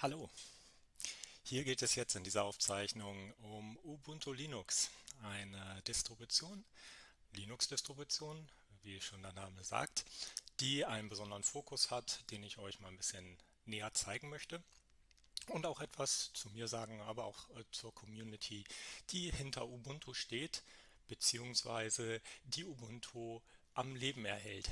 Hallo, hier geht es jetzt in dieser Aufzeichnung um Ubuntu Linux, eine Distribution, Linux-Distribution, wie schon der Name sagt, die einen besonderen Fokus hat, den ich euch mal ein bisschen näher zeigen möchte und auch etwas zu mir sagen, aber auch zur Community, die hinter Ubuntu steht, beziehungsweise die Ubuntu am Leben erhält.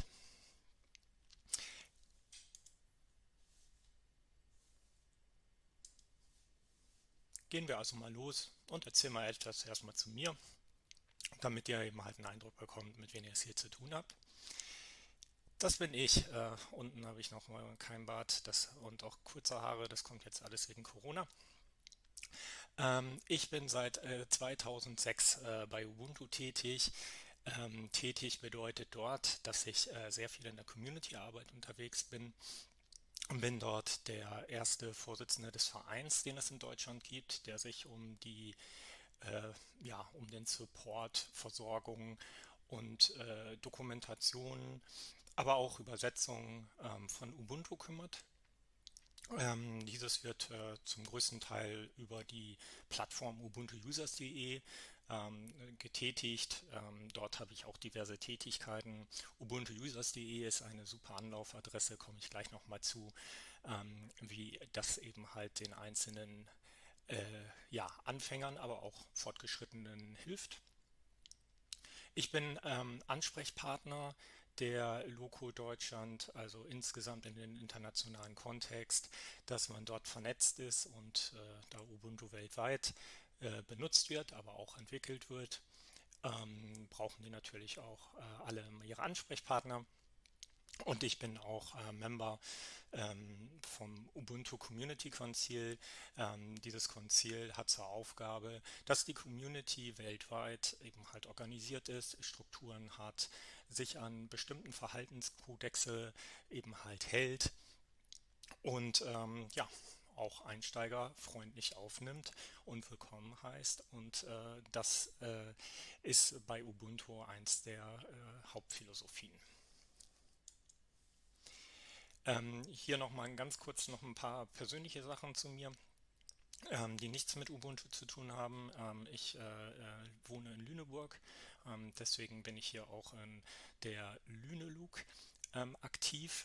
Gehen wir also mal los und erzählen mal etwas erstmal zu mir, damit ihr eben halt einen Eindruck bekommt, mit wem ihr es hier zu tun habt. Das bin ich. Unten habe ich noch mal kein Bart und auch kurze Haare. Das kommt jetzt alles wegen Corona. Ich bin seit 2006 bei Ubuntu tätig. Tätig bedeutet dort, dass ich sehr viel in der Community-Arbeit unterwegs bin. Und bin dort der erste Vorsitzende des Vereins, den es in Deutschland gibt, der sich um äh, um den Support, Versorgung und Dokumentation, aber auch Übersetzung von Ubuntu kümmert. Dieses wird zum größten Teil über die Plattform ubuntuusers.de getätigt. Dort habe ich auch diverse Tätigkeiten. Ubuntuusers.de ist eine super Anlaufadresse, komme ich gleich nochmal zu, wie das eben halt den einzelnen Anfängern, aber auch Fortgeschrittenen hilft. Ich bin Ansprechpartner der Loco Deutschland, also insgesamt in den internationalen Kontext, dass man dort vernetzt ist und da Ubuntu weltweit benutzt wird, aber auch entwickelt wird, brauchen die natürlich auch alle ihre Ansprechpartner. Und ich bin auch Member vom Ubuntu Community Konzil. Dieses Konzil hat zur Aufgabe, dass die Community weltweit eben halt organisiert ist, Strukturen hat, sich an bestimmten Verhaltenskodexe eben halt hält und auch Einsteiger freundlich aufnimmt und willkommen heißt. Und das ist bei Ubuntu eins der Hauptphilosophien. Hier nochmal ganz kurz noch ein paar persönliche Sachen zu mir, die nichts mit Ubuntu zu tun haben. Ich wohne in Lüneburg, deswegen bin ich hier auch in der Lüneluk aktiv,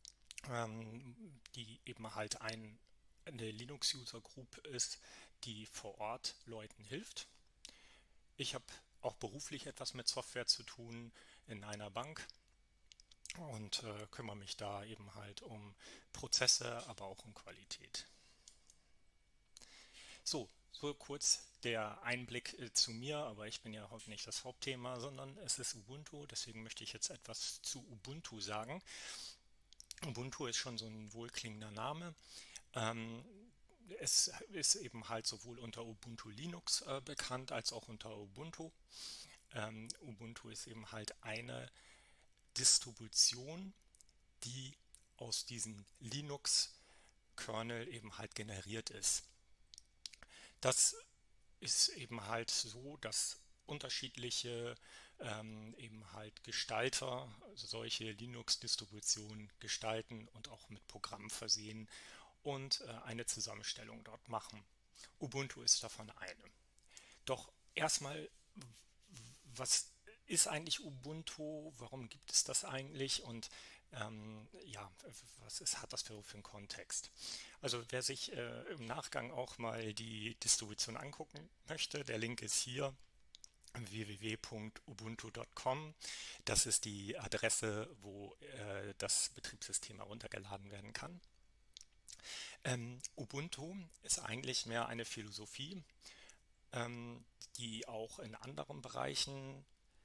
die eben halt eine Linux-User Group ist, die vor Ort Leuten hilft. Ich habe auch beruflich etwas mit Software zu tun in einer Bank und kümmere mich da eben halt um Prozesse, aber auch um Qualität. So kurz der Einblick zu mir, aber ich bin ja heute nicht das Hauptthema, sondern es ist Ubuntu, deswegen möchte ich jetzt etwas zu Ubuntu sagen. Ubuntu ist schon so ein wohlklingender Name. Ähm, Es ist eben halt sowohl unter Ubuntu Linux bekannt als auch unter Ubuntu. Ubuntu ist eben halt eine Distribution, die aus diesem Linux-Kernel eben halt generiert ist. Das ist eben halt so, dass unterschiedliche eben halt Gestalter solche Linux-Distributionen gestalten und auch mit Programmen versehen und eine Zusammenstellung dort machen. Ubuntu ist davon eine. Doch erstmal, was ist eigentlich Ubuntu? Warum gibt es das eigentlich? Und hat das für einen Kontext? Also wer sich im Nachgang auch mal die Distribution angucken möchte, der Link ist hier www.ubuntu.com. Das ist die Adresse, wo das Betriebssystem heruntergeladen werden kann. Ubuntu ist eigentlich mehr eine Philosophie, die auch in anderen Bereichen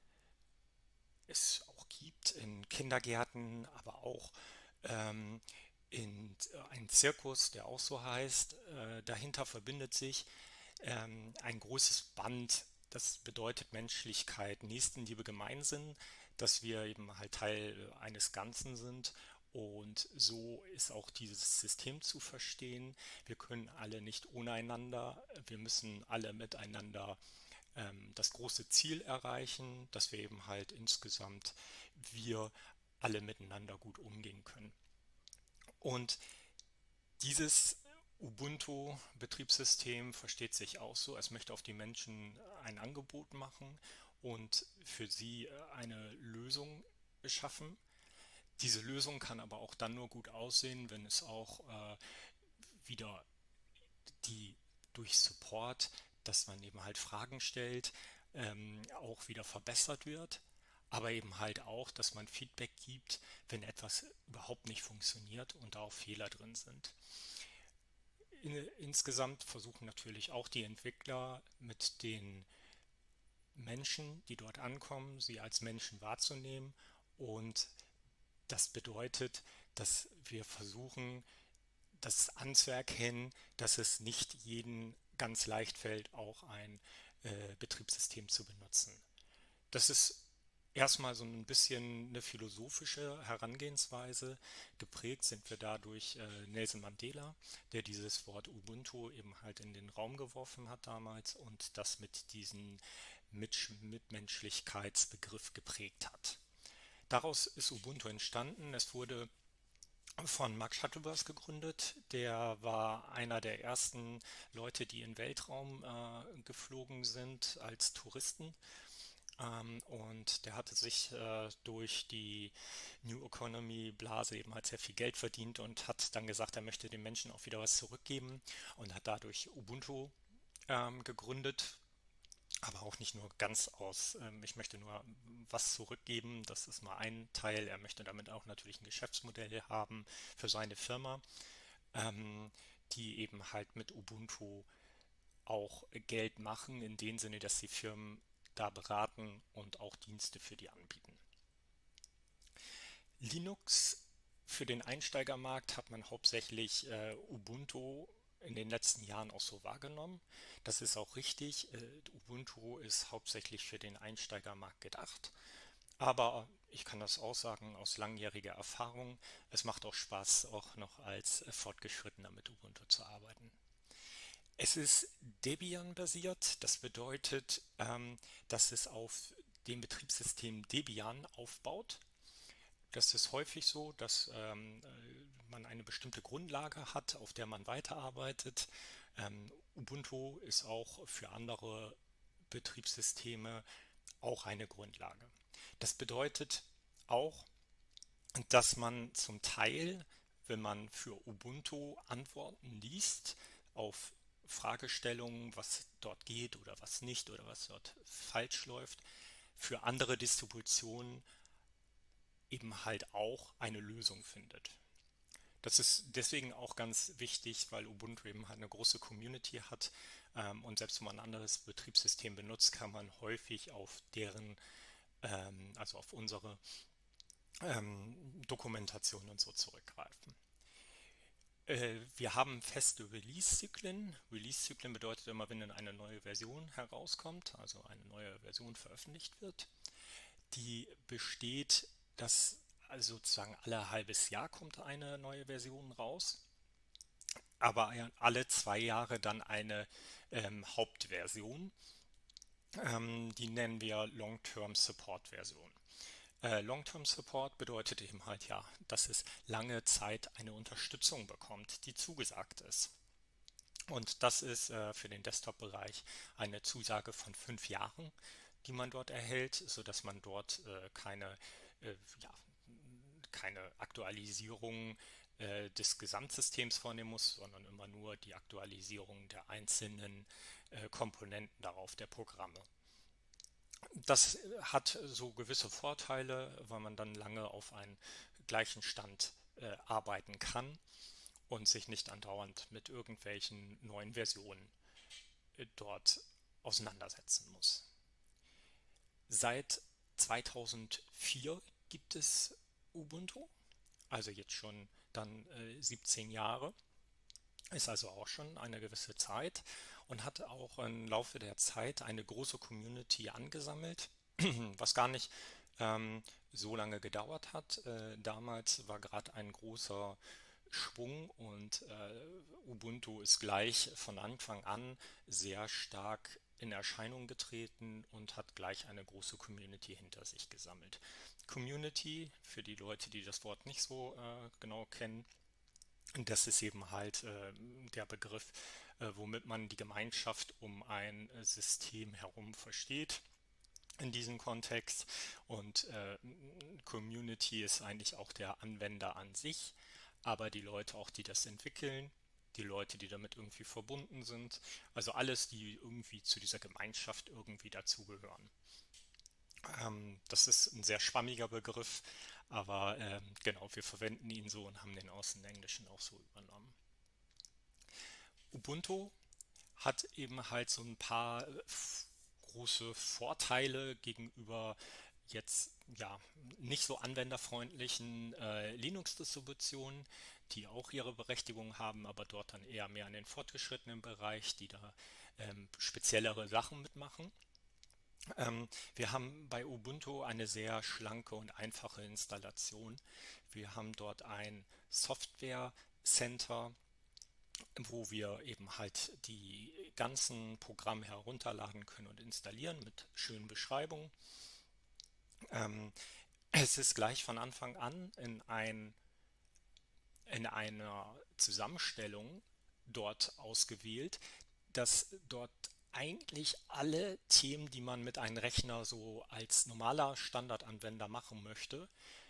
es auch gibt, in Kindergärten, aber auch ähm, in einem Zirkus, der auch so heißt. Dahinter verbindet sich ein großes Band. Das bedeutet Menschlichkeit, Nächstenliebe, Gemeinsinn, dass wir eben halt Teil eines Ganzen sind. Und so ist auch dieses System zu verstehen. Wir können alle nicht ohne einander, wir müssen alle miteinander das große Ziel erreichen, dass wir eben halt insgesamt wir alle miteinander gut umgehen können. Und dieses Ubuntu-Betriebssystem versteht sich auch so, es möchte auf die Menschen ein Angebot machen und für sie eine Lösung schaffen. Diese Lösung kann aber auch dann nur gut aussehen, wenn es auch wieder die durch Support, dass man eben halt Fragen stellt, auch wieder verbessert wird. Aber eben halt auch, dass man Feedback gibt, wenn etwas überhaupt nicht funktioniert und da auch Fehler drin sind. Insgesamt versuchen natürlich auch die Entwickler mit den Menschen, die dort ankommen, sie als Menschen wahrzunehmen. Und das bedeutet, dass wir versuchen, das anzuerkennen, dass es nicht jedem ganz leicht fällt, auch ein Betriebssystem zu benutzen. Das ist erstmal so ein bisschen eine philosophische Herangehensweise. Geprägt sind wir dadurch Nelson Mandela, der dieses Wort Ubuntu eben halt in den Raum geworfen hat damals und das mit diesem Mitmenschlichkeitsbegriff geprägt hat. Daraus ist Ubuntu entstanden. Es wurde von Mark Shuttleworth gegründet. Der war einer der ersten Leute, die in den Weltraum geflogen sind als Touristen. Und der hatte sich durch die New Economy Blase eben halt sehr viel Geld verdient und hat dann gesagt, er möchte den Menschen auch wieder was zurückgeben und hat dadurch Ubuntu gegründet. Aber auch nicht nur ganz aus, ich möchte nur was zurückgeben, das ist mal ein Teil. Er möchte damit auch natürlich ein Geschäftsmodell haben für seine Firma, ähm, die eben halt mit Ubuntu auch Geld machen, in dem Sinne, dass die Firmen da beraten und auch Dienste für die anbieten. Linux für den Einsteigermarkt hat man hauptsächlich Ubuntu in den letzten Jahren auch so wahrgenommen. Das ist auch richtig. Ubuntu ist hauptsächlich für den Einsteigermarkt gedacht. Aber ich kann das auch sagen aus langjähriger Erfahrung. Es macht auch Spaß, auch noch als Fortgeschrittener mit Ubuntu zu arbeiten. Es ist Debian-basiert. Das bedeutet, dass es auf dem Betriebssystem Debian aufbaut. Das ist häufig so, dass man eine bestimmte Grundlage hat, auf der man weiterarbeitet. Ubuntu ist auch für andere Betriebssysteme auch eine Grundlage. Das bedeutet auch, dass man zum Teil, wenn man für Ubuntu Antworten liest auf Fragestellungen, was dort geht oder was nicht oder was dort falsch läuft, für andere Distributionen eben halt auch eine Lösung findet. Das ist deswegen auch ganz wichtig, weil Ubuntu eben halt eine große Community hat und selbst wenn man ein anderes Betriebssystem benutzt, kann man häufig auf deren, also auf unsere Dokumentation und so zurückgreifen. Wir haben feste Release-Zyklen. Release-Zyklen bedeutet immer, wenn dann eine neue Version herauskommt, also eine neue Version veröffentlicht wird. Die besteht, dass also sozusagen alle halbes Jahr kommt eine neue Version raus, aber alle 2 Jahre dann eine Hauptversion. Die nennen wir Long-Term Support Version. Long-Term Support bedeutet eben halt ja, dass es lange Zeit eine Unterstützung bekommt, die zugesagt ist. Und das ist für den Desktop-Bereich eine Zusage von 5 Jahren, die man dort erhält, sodass man dort ja, keine Aktualisierung des Gesamtsystems vornehmen muss, sondern immer nur die Aktualisierung der einzelnen Komponenten darauf, der Programme. Das hat so gewisse Vorteile, weil man dann lange auf einen gleichen Stand arbeiten kann und sich nicht andauernd mit irgendwelchen neuen Versionen dort auseinandersetzen muss. Seit 2004 gibt es Ubuntu, also jetzt schon dann 17 Jahre, ist also auch schon eine gewisse Zeit und hat auch im Laufe der Zeit eine große Community angesammelt, was gar nicht so lange gedauert hat. Damals war gerade ein großer Schwung und Ubuntu ist gleich von Anfang an sehr stark in Erscheinung getreten und hat gleich eine große Community hinter sich gesammelt. Community, für die Leute, die das Wort nicht so genau kennen, Und das ist eben halt der Begriff, womit man die Gemeinschaft um ein System herum versteht in diesem Kontext. Und Community ist eigentlich auch der Anwender an sich, aber die Leute auch, die das entwickeln, die Leute, die damit irgendwie verbunden sind, also alles, die irgendwie zu dieser Gemeinschaft irgendwie dazugehören. Das ist ein sehr schwammiger Begriff, aber genau, wir verwenden ihn so und haben den aus dem Englischen auch so übernommen. Ubuntu hat eben halt so ein paar große Vorteile gegenüber jetzt ja nicht so anwenderfreundlichen Linux-Distributionen, die auch ihre Berechtigung haben, aber dort dann eher mehr in den fortgeschrittenen Bereich, die da speziellere Sachen mitmachen. Wir haben bei Ubuntu eine sehr schlanke und einfache Installation. Wir haben dort ein Software Center, wo wir eben halt die ganzen Programme herunterladen können und installieren mit schönen Beschreibungen. Ähm, Es ist gleich von Anfang an in einer Zusammenstellung dort ausgewählt, dass dort eigentlich alle Themen, die man mit einem Rechner so als normaler Standardanwender machen möchte,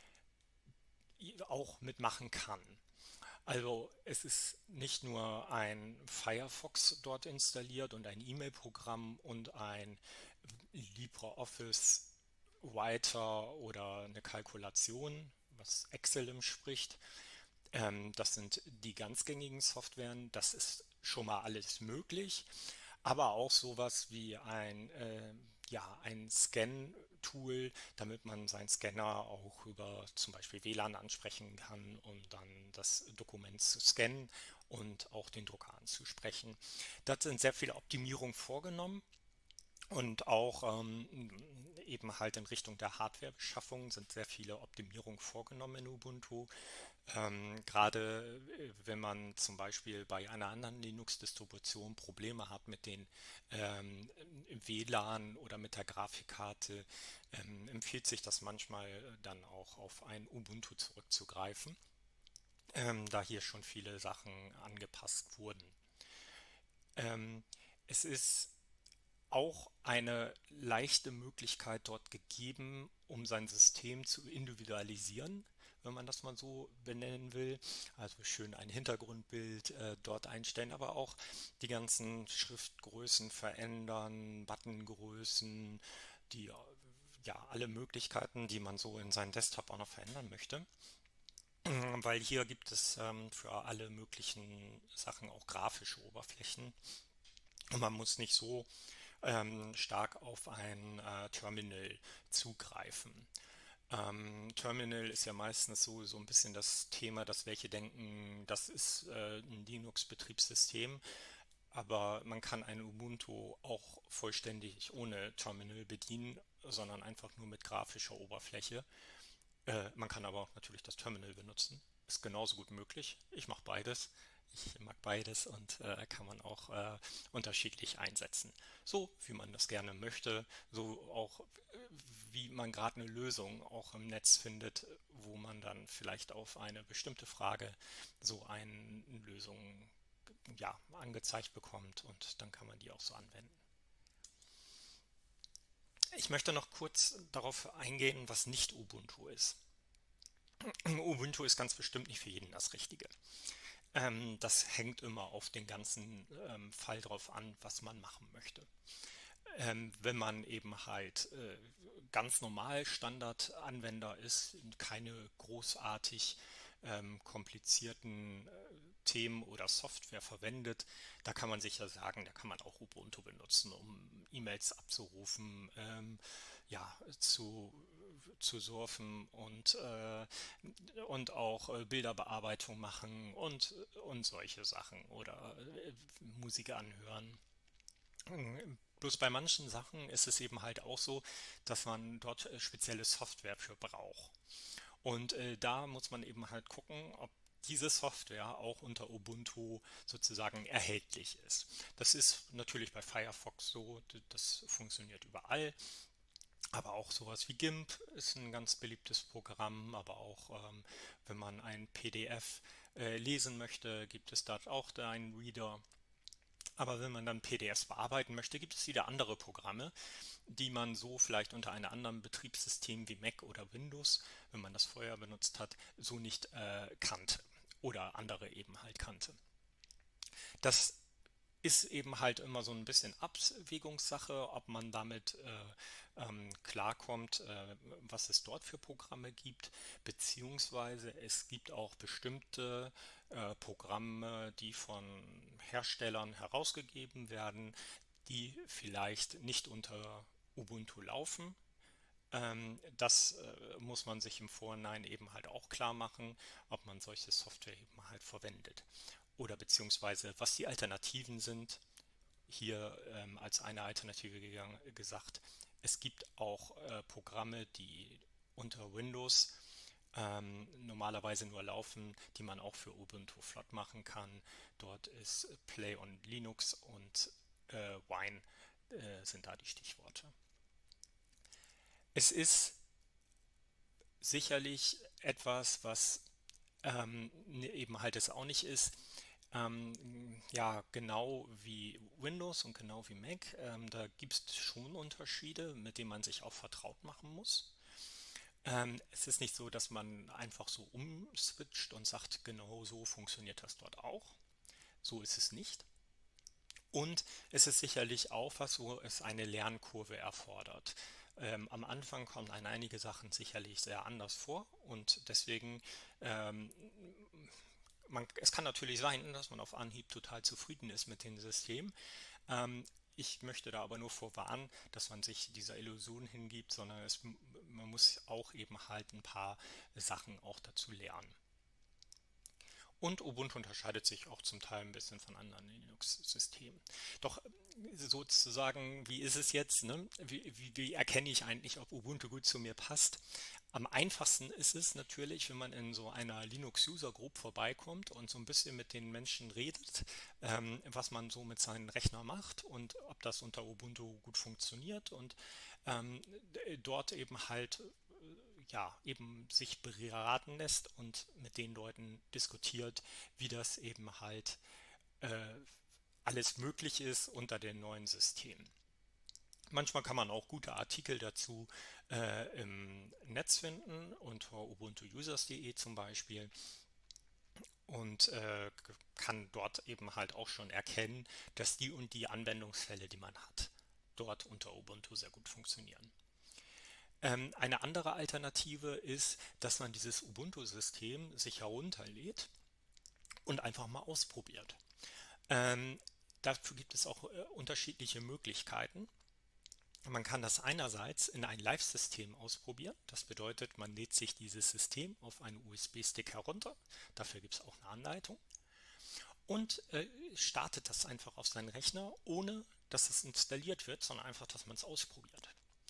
auch mitmachen kann. Also es ist nicht nur ein Firefox dort installiert und ein E-Mail-Programm und ein LibreOffice Writer oder eine Kalkulation, was Excel spricht. Das sind die ganz gängigen Softwaren. Das ist schon mal alles möglich. Aber auch sowas wie ein Scan-Tool, damit man seinen Scanner auch über zum Beispiel WLAN ansprechen kann, um dann das Dokument zu scannen und auch den Drucker anzusprechen. Da sind sehr viele Optimierungen vorgenommen. Und auch eben halt in Richtung der Hardwarebeschaffung sind sehr viele Optimierungen vorgenommen in Ubuntu. Gerade wenn man zum Beispiel bei einer anderen Linux-Distribution Probleme hat mit den WLAN oder mit der Grafikkarte, empfiehlt sich das manchmal dann auch auf ein Ubuntu zurückzugreifen, da hier schon viele Sachen angepasst wurden. Ähm, Es ist auch eine leichte Möglichkeit dort gegeben, um sein System zu individualisieren, wenn man das mal so benennen will. Also schön ein Hintergrundbild dort einstellen, aber auch die ganzen Schriftgrößen verändern, Buttongrößen, die ja alle Möglichkeiten, die man so in seinem Desktop auch noch verändern möchte. Weil hier gibt es für alle möglichen Sachen auch grafische Oberflächen. Und man muss nicht so stark auf ein Terminal zugreifen. Terminal ist ja meistens so ein bisschen das Thema, dass welche denken, das ist ein Linux-Betriebssystem, aber man kann ein Ubuntu auch vollständig ohne Terminal bedienen, sondern einfach nur mit grafischer Oberfläche. Man kann aber auch natürlich das Terminal benutzen. Ist genauso gut möglich. Ich mache beides. Ich mag beides und kann man auch unterschiedlich einsetzen. So, wie man das gerne möchte. So auch, wie man gerade eine Lösung auch im Netz findet, wo man dann vielleicht auf eine bestimmte Frage so eine Lösung ja, angezeigt bekommt und dann kann man die auch so anwenden. Ich möchte noch kurz darauf eingehen, was nicht Ubuntu ist. Ubuntu ist ganz bestimmt nicht für jeden das Richtige. Das hängt immer auf den ganzen Fall drauf an, was man machen möchte. Wenn man eben halt ganz normal Standardanwender ist, keine großartig komplizierten Themen oder Software verwendet, da kann man sicher sagen, da kann man auch Ubuntu benutzen, um E-Mails abzurufen, ja, zu surfen und auch Bilderbearbeitung machen und solche Sachen oder Musik anhören. Bloß bei manchen Sachen ist es eben halt auch so, dass man dort spezielle Software für braucht. Und da muss man eben halt gucken, ob diese Software auch unter Ubuntu sozusagen erhältlich ist. Das ist natürlich bei Firefox so, das funktioniert überall. Aber auch sowas wie GIMP ist ein ganz beliebtes Programm, aber auch wenn man ein PDF lesen möchte, gibt es dort auch einen Reader. Aber wenn man dann PDFs bearbeiten möchte, gibt es wieder andere Programme, die man so vielleicht unter einem anderen Betriebssystem wie Mac oder Windows, wenn man das vorher benutzt hat, so nicht kannte oder andere eben halt kannte. Das ist eben halt immer so ein bisschen Abwägungssache, ob man damit klarkommt, was es dort für Programme gibt, beziehungsweise es gibt auch bestimmte Programme, die von Herstellern herausgegeben werden, die vielleicht nicht unter Ubuntu laufen. Das muss man sich im Vorhinein eben halt auch klar machen, ob man solche Software eben halt verwendet. Oder beziehungsweise was die Alternativen sind. Hier als eine Alternative gesagt, es gibt auch Programme, die unter Windows normalerweise nur laufen, die man auch für Ubuntu flott machen kann. Dort ist Play on Linux und Wine sind da die Stichworte. Es ist sicherlich etwas, was eben halt es auch nicht ist. Ja, genau wie Windows und genau wie Mac, da gibt es schon Unterschiede, mit denen man sich auch vertraut machen muss. Es ist nicht so, dass man einfach so umswitcht und sagt, genau so funktioniert das dort auch. So ist es nicht. Und es ist sicherlich auch was, wo es eine Lernkurve erfordert. Am Anfang kommen einem einige Sachen sicherlich sehr anders vor und deswegen, ähm, es kann natürlich sein, dass man auf Anhieb total zufrieden ist mit dem System. Ähm, Ich möchte da aber nur vorwarnen, dass man sich dieser Illusion hingibt, sondern man muss auch eben halt ein paar Sachen auch dazu lernen. Und Ubuntu unterscheidet sich auch zum Teil ein bisschen von anderen Linux-Systemen. Doch sozusagen, wie ist es jetzt? Ne? Wie erkenne ich eigentlich, ob Ubuntu gut zu mir passt? Am einfachsten ist es natürlich, wenn man in so einer Linux-User-Group vorbeikommt und so ein bisschen mit den Menschen redet, was man so mit seinem Rechner macht und ob das unter Ubuntu gut funktioniert und ähm, dort eben halt ja, eben sich beraten lässt und mit den Leuten diskutiert, wie das eben halt äh, alles möglich ist unter dem neuen System. Manchmal kann man auch gute Artikel dazu im Netz finden, unter ubuntuusers.de zum Beispiel, und kann dort eben halt auch schon erkennen, dass die und die Anwendungsfälle, die man hat, dort unter Ubuntu sehr gut funktionieren. Eine andere Alternative ist, dass man dieses Ubuntu-System sich herunterlädt und einfach mal ausprobiert. Ähm, Dafür gibt es auch unterschiedliche Möglichkeiten. Man kann das einerseits in ein Live-System ausprobieren. Das bedeutet, man lädt sich dieses System auf einen USB-Stick herunter. Dafür gibt es auch eine Anleitung. Und startet das einfach auf seinen Rechner, ohne dass es installiert wird, sondern einfach, dass man es ausprobiert.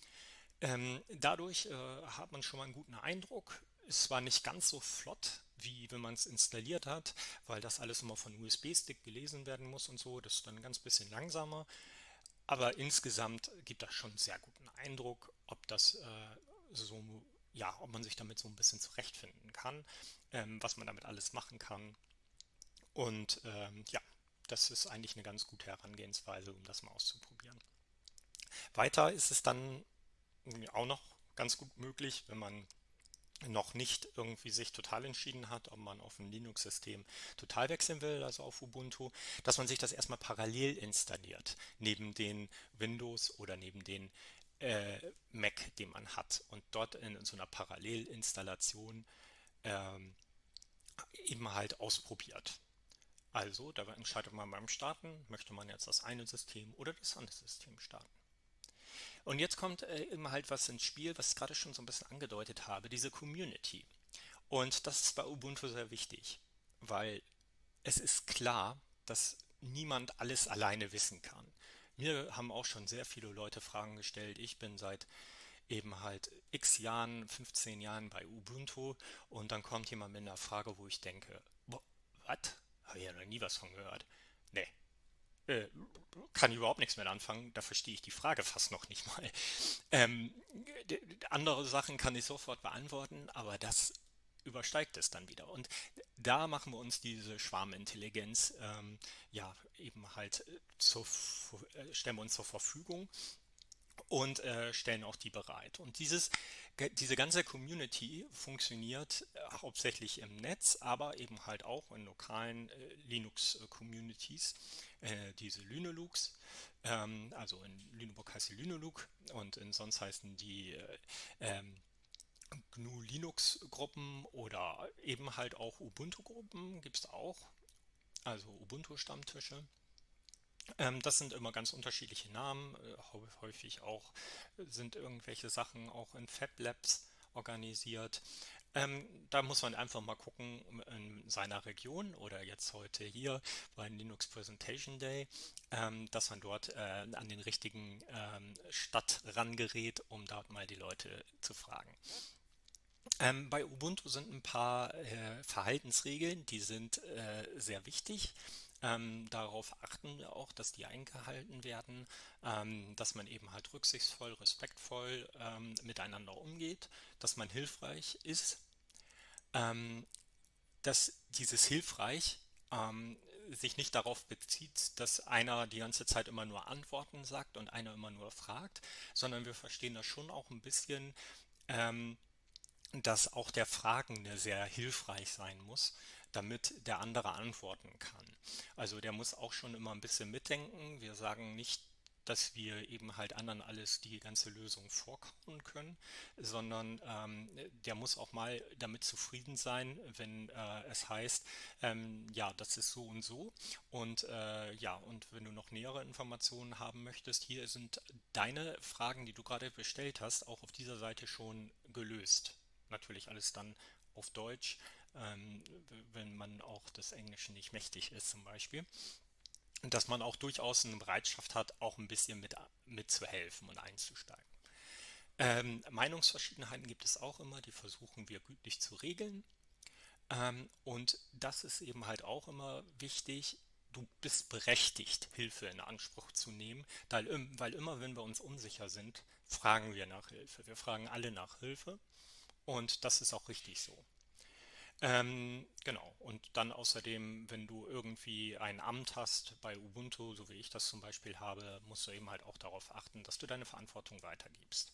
Dadurch hat man schon mal einen guten Eindruck. Es war nicht ganz so flott, wie wenn man es installiert hat, weil das alles immer von USB-Stick gelesen werden muss und so. Das ist dann ein ganz bisschen langsamer. Aber insgesamt gibt das schon einen sehr guten Eindruck, ob das so, ja, ob man sich damit so ein bisschen zurechtfinden kann, was man damit alles machen kann. Und ja, das ist eigentlich eine ganz gute Herangehensweise, um das mal auszuprobieren. Weiter ist es dann auch noch ganz gut möglich, wenn man noch nicht irgendwie sich total entschieden hat, ob man auf ein Linux-System total wechseln will, also auf Ubuntu, dass man sich das erstmal parallel installiert, neben den Windows oder neben den Mac, den man hat und dort in so einer Parallelinstallation ähm, eben halt ausprobiert. Also, da entscheidet man beim Starten, möchte man jetzt das eine System oder das andere System starten. Und jetzt kommt eben halt was ins Spiel, was ich gerade schon so ein bisschen angedeutet habe, diese Community. Und das ist bei Ubuntu sehr wichtig, weil es ist klar, dass niemand alles alleine wissen kann. Mir haben auch schon sehr viele Leute Fragen gestellt. Ich bin seit eben halt x Jahren, 15 Jahren bei Ubuntu und dann kommt jemand mit einer Frage, wo ich denke, was? Habe ich ja noch nie was von gehört. Nee, äh, kann ich überhaupt nichts mit anfangen. Da verstehe ich die Frage fast noch nicht mal. Ähm, Andere Sachen kann ich sofort beantworten, aber das übersteigt es dann wieder. Und da machen wir uns diese Schwarmintelligenz, ja, eben halt stellen wir uns zur Verfügung und stellen auch die bereit. Und diese ganze Community funktioniert hauptsächlich im Netz, aber eben halt auch in lokalen Linux-Communities, diese Lynelux. Also in Lüneburg heißt sie Lüneluk und in sonst heißen die ähm, GNU Linux-Gruppen oder eben halt auch Ubuntu-Gruppen gibt es auch, also Ubuntu-Stammtische. Das sind immer ganz unterschiedliche Namen, häufig auch sind irgendwelche Sachen auch in Fab Labs organisiert. Da muss man einfach mal gucken in seiner Region oder jetzt heute hier bei Linux Presentation Day, dass man dort an den richtigen Stadt rangerät, um dort mal die Leute zu fragen. Bei Ubuntu sind ein paar Verhaltensregeln, die sind sehr wichtig. Darauf achten wir auch, dass die eingehalten werden, dass man eben halt rücksichtsvoll, respektvoll miteinander umgeht, dass man hilfreich ist, ähm, dass dieses hilfreich sich nicht darauf bezieht, dass einer die ganze Zeit immer nur Antworten sagt und einer immer nur fragt, sondern wir verstehen das schon auch ein bisschen, ähm, dass auch der Fragende sehr hilfreich sein muss, damit der andere antworten kann. Also der muss auch schon immer ein bisschen mitdenken. Wir sagen nicht, dass wir eben halt anderen alles die ganze Lösung vorkauen können, sondern der muss auch mal damit zufrieden sein, wenn es heißt, ja, das ist so und so. Und ja, und wenn du noch nähere Informationen haben möchtest, hier sind deine Fragen, die du gerade bestellt hast, auch auf dieser Seite schon gelöst. Natürlich alles dann auf Deutsch, wenn man auch des Englischen nicht mächtig ist zum Beispiel. Und dass man auch durchaus eine Bereitschaft hat, auch ein bisschen mitzuhelfen und einzusteigen. Meinungsverschiedenheiten gibt es auch immer, die versuchen wir gütlich zu regeln. Und das ist eben halt auch immer wichtig. Du bist berechtigt, Hilfe in Anspruch zu nehmen, weil immer, wenn wir uns unsicher sind, fragen wir nach Hilfe. Wir fragen alle nach Hilfe und das ist auch richtig so. Genau. Und dann außerdem, wenn du irgendwie ein Amt hast bei Ubuntu, so wie ich das zum Beispiel habe, musst du eben halt auch darauf achten, dass du deine Verantwortung weitergibst.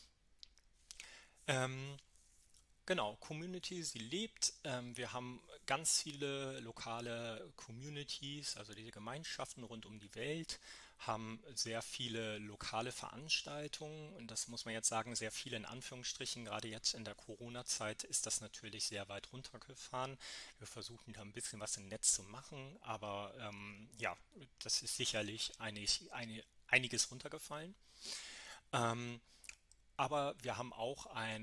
Ähm, genau, Community, sie lebt. Wir haben ganz viele lokale Communities, also diese Gemeinschaften rund um die Welt, haben sehr viele lokale Veranstaltungen. Und das muss man jetzt sagen, sehr viele in Anführungsstrichen. Gerade jetzt in der Corona-Zeit ist das natürlich sehr weit runtergefahren. Wir versuchen da ein bisschen was im Netz zu machen, aber ja, das ist sicherlich einiges runtergefallen. Ähm, aber wir haben auch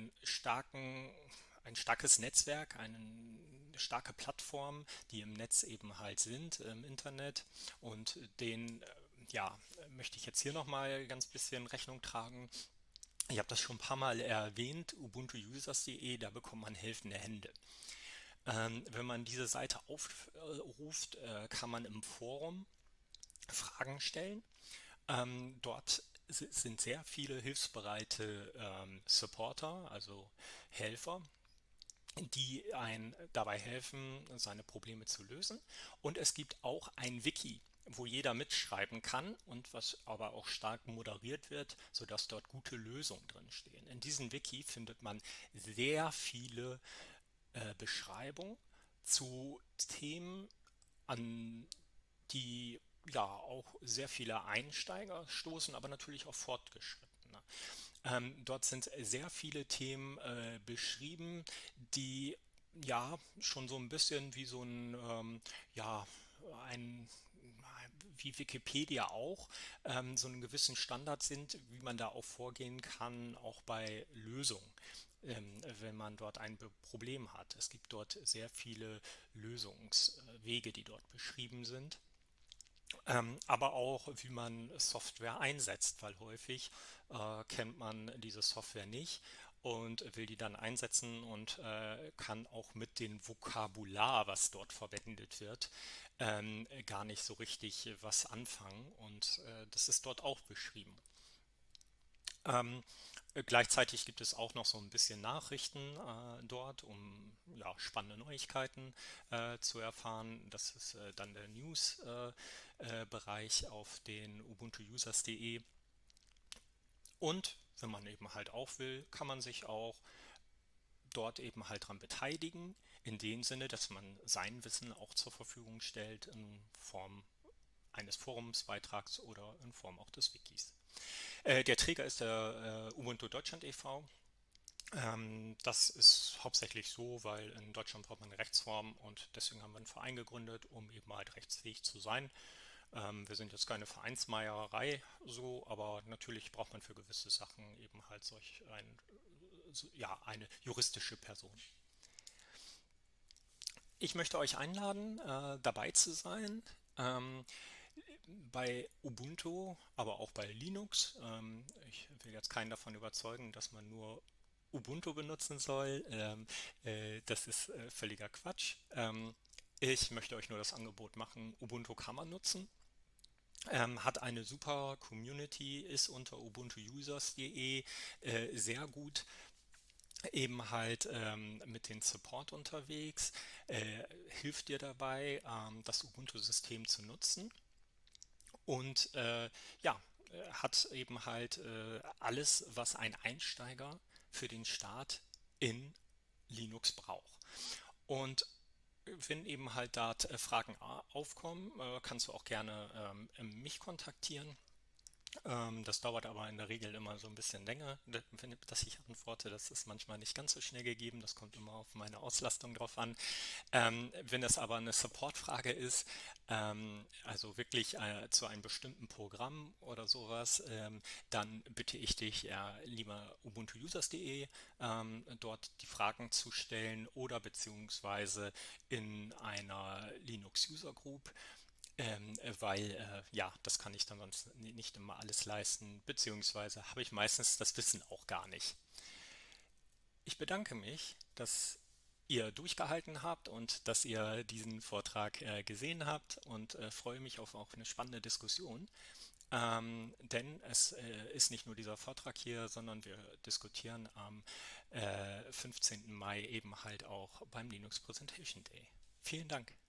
ein starkes Netzwerk, eine starke Plattform, die im Netz eben halt sind, im Internet. Und den, ja, möchte ich jetzt hier nochmal ganz bisschen Rechnung tragen. Ich habe das schon ein paar Mal erwähnt, ubuntuusers.de, da bekommt man helfende Hände. Wenn man diese Seite aufruft, kann man im Forum Fragen stellen. Dort sind sehr viele hilfsbereite Supporter, also Helfer, die einen dabei helfen, seine Probleme zu lösen. Und es gibt auch ein Wiki, wo jeder mitschreiben kann und was aber auch stark moderiert wird, sodass dort gute Lösungen drin stehen. In diesem Wiki findet man sehr viele Beschreibungen zu Themen, an die ja auch sehr viele Einsteiger stoßen, aber natürlich auch Fortgeschrittene. Dort sind sehr viele Themen beschrieben, die ja schon so ein bisschen wie so ja, ein wie Wikipedia auch, so einen gewissen Standard sind, wie man da auch vorgehen kann, auch bei Lösungen, wenn man dort ein Problem hat. Es gibt dort sehr viele Lösungswege, die dort beschrieben sind. Aber auch, wie man Software einsetzt, weil häufig kennt man diese Software nicht und will die dann einsetzen und kann auch mit dem Vokabular, was dort verwendet wird, gar nicht so richtig was anfangen und das ist dort auch beschrieben. Ähm, Gleichzeitig gibt es auch noch so ein bisschen Nachrichten dort, um ja, spannende Neuigkeiten zu erfahren. Das ist dann der News-Bereich auf den ubuntuusers.de. Und wenn man eben halt auch will, kann man sich auch dort eben halt dran beteiligen, in dem Sinne, dass man sein Wissen auch zur Verfügung stellt in Form eines Forumsbeitrags oder in Form auch des Wikis. Der Träger ist der Ubuntu Deutschland e.V. Das ist hauptsächlich so, weil in Deutschland braucht man eine Rechtsform und deswegen haben wir einen Verein gegründet, um eben halt rechtsfähig zu sein. Wir sind jetzt keine Vereinsmeierei so, aber natürlich braucht man für gewisse Sachen eben halt ja, eine juristische Person. Ich möchte euch einladen, dabei zu sein. Ähm, Bei Ubuntu, aber auch bei Linux. Ich will jetzt keinen davon überzeugen, dass man nur Ubuntu benutzen soll. Das ist völliger Quatsch. Ich möchte euch nur das Angebot machen, Ubuntu kann man nutzen. Hat eine super Community, ist unter ubuntuusers.de sehr gut eben halt mit dem Support unterwegs, hilft dir dabei, das Ubuntu-System zu nutzen und ja, hat eben halt alles, was ein Einsteiger für den Start in Linux braucht. Und wenn eben halt da Fragen aufkommen, kannst du auch gerne mich kontaktieren. Das dauert aber in der Regel immer so ein bisschen länger, dass ich antworte. Das ist manchmal nicht ganz so schnell gegeben. Das kommt immer auf meine Auslastung drauf an. Wenn es aber eine Supportfrage ist, also wirklich zu einem bestimmten Programm oder sowas, dann bitte ich dich, lieber ubuntuusers.de, dort die Fragen zu stellen oder beziehungsweise in einer Linux User Group. Weil ja, das kann ich dann sonst nicht immer alles leisten, beziehungsweise habe ich meistens das Wissen auch gar nicht. Ich bedanke mich, dass ihr durchgehalten habt und dass ihr diesen Vortrag gesehen habt und freue mich auf auch eine spannende Diskussion. Denn es ist nicht nur dieser Vortrag hier, sondern wir diskutieren am 15. Mai eben halt auch beim Linux Presentation Day. Vielen Dank.